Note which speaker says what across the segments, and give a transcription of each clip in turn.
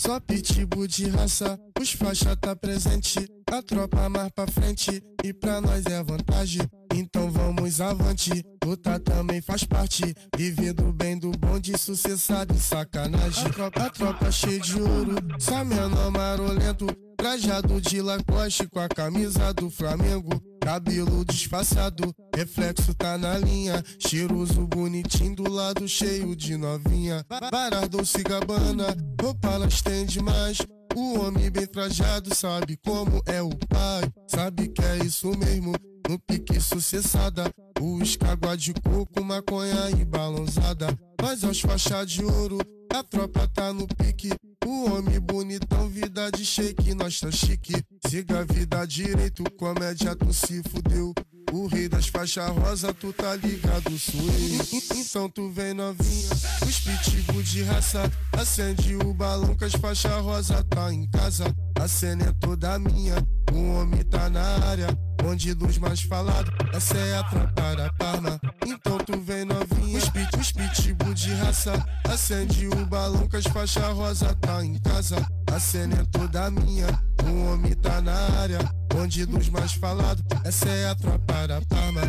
Speaker 1: Só pitbull de raça, os faixa tá presente. A tropa mais pra frente e pra nós é vantagem. Então vamos avante, luta também faz parte. Vivendo bem do bom de sucessado e sacanagem. A tropa cheia de ouro, só menor marolento. Trajado de Lacoste com a camisa do Flamengo. Cabelo disfarçado, reflexo tá na linha. Cheiroso, bonitinho, do lado cheio de novinha. Varas Dolce Gabbana, roupa elas têm demais. O homem bem trajado sabe como é o pai. Sabe que é isso mesmo, no pique sucessada. Os cágua de coco, maconha e balãozada. Mas aos faixa de ouro, a tropa tá no pique. O homem bonitão, vida de shake, nós tá chique. Siga a vida direito, comédia tu se fudeu. O rei das faixas rosa, tu tá ligado, sou eu. Então tu vem novinha, os pitbull de raça. Acende o balão que as faixas rosa tá em casa. A cena é toda minha, o homem tá na área. Bonde dos mais falados, essa é a tropa da Parma. Então tu vem novinha, os pitbull de raça. Acende o balão que as faixas rosa tá em casa. A cena é toda minha, o homem tá na área. Bonde dos mais falados, essa é a tropa da Parma.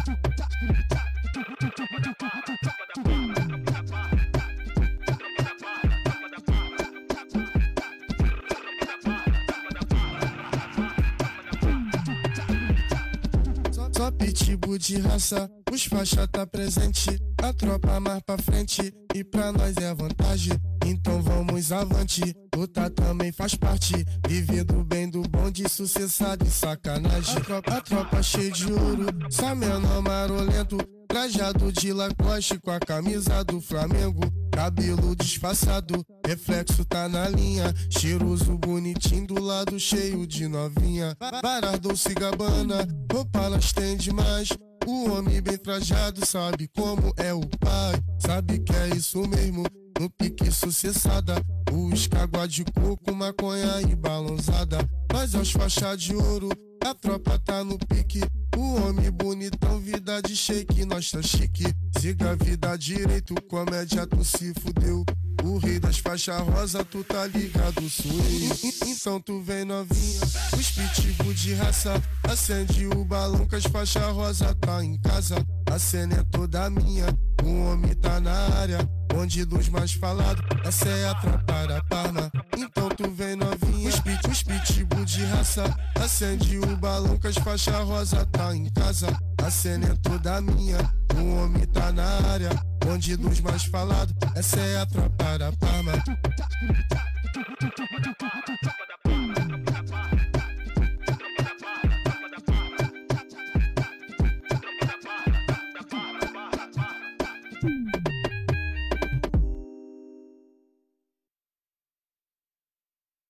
Speaker 1: Só pitbull de raça, os faixa tá presente. A tropa mais pra frente e pra nós é vantagem. Então vamos avante, luta também faz parte. Vivendo bem do bom de sucessado e sacanagem. A tropa cheia de ouro, só menor marolento. Trajado de Lacoste com a camisa do Flamengo. Cabelo disfarçado, reflexo tá na linha. Cheiroso, bonitinho, do lado cheio de novinha. Varas Dolce Gabbana, roupa elas têm demais. O homem bem trajado sabe como é o pai. Sabe que é isso mesmo, no pique sucessada. Os cágua de coco, maconha e balãozada. Mas aos faixa de ouro, a tropa tá no pique. O homem bonitão, vida de shake, nós tá chique. Siga a vida direito, comédia tu se fudeu. O rei das faixas rosa, tu tá ligado, sou eu. Então tu vem novinha, os pitbull de raça. Acende o balão que as faixas rosa tá em casa. A cena é toda minha, o homem tá na área. Bonde dos mais falados, essa é a tropa da Parma. Então tu vem novinha, os pitbull de raça. Acende o balão que as faixas rosa tá em casa. A cena é toda minha, o homem tá na área. Bonde dos mais falados, essa é a tropa da Parma.